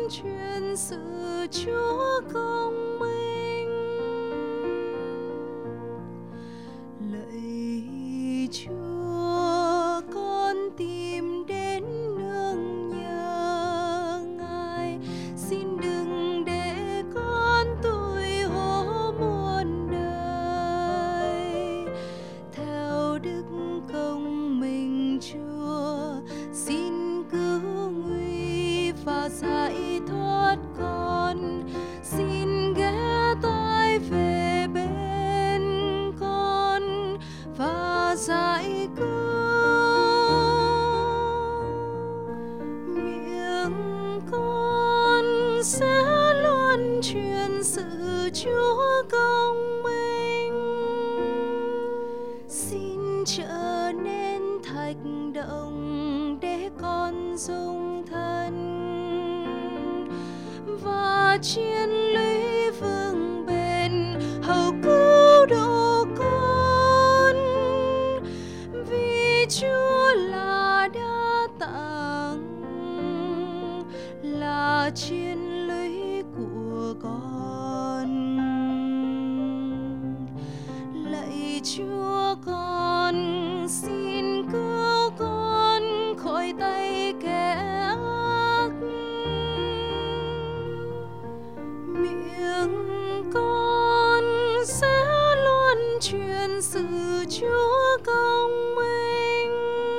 truyền sự Chúa công minh. Lạy Chúa, con tìm đến nương nhờ Ngài, xin đừng để con tủi hổ muôn đời. Theo đức công mình Chúa, xin cứu nguy và giải thoát con, xin ghé tai về bên con và giải cứu. Miệng con sẽ luôn truyền sự Chúa công minh, xin trở nên thạch động để con dung thân và chiến lũy vững bền hầu cứu độ con. Vì Chúa là đa tạng, là chiến lũy của con. Lạy Chúa, con xin cứu con khỏi tay kẻ ác. Miệng con sẽ luôn truyền sự Chúa công minh,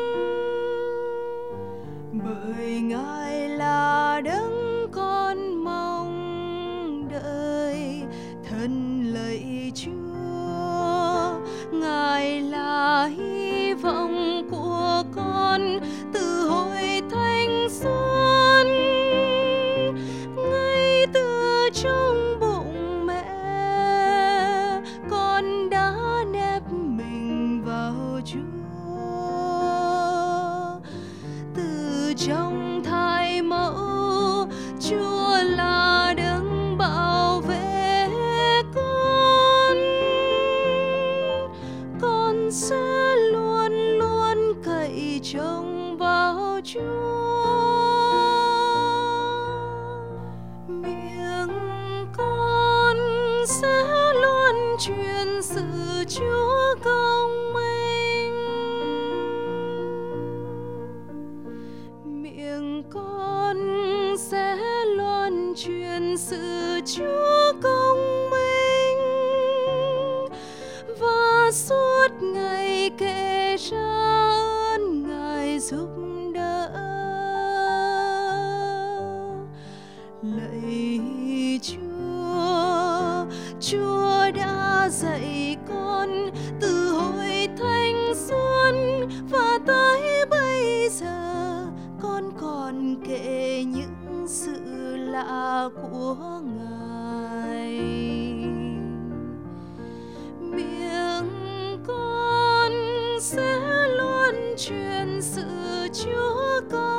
bởi Ngài là đấng con mong đợi. Thân lạy Chúa, Ngài là hy vọng của con từ hồi thanh xuân. Ngay từ trong bụng mẹ, con đã nép mình vào Chúa. Từ trong thai mẫu, Chúa là đấng bảo vệ con. Con sẽ luôn luôn cậy trông vào Chúa. Miệng con sẽ luôn truyền sự Chúa công minh. Miệng con sẽ luôn truyền sự Chúa công minh và suốt ngày kể ra ơn Ngài giúp đỡ. Lạy Chúa, Chúa đã dạy con từ hồi thanh xuân và tới bây giờ, con còn kể những sự lạ của Ngài. Miệng con sẽ luôn truyền sự Chúa con.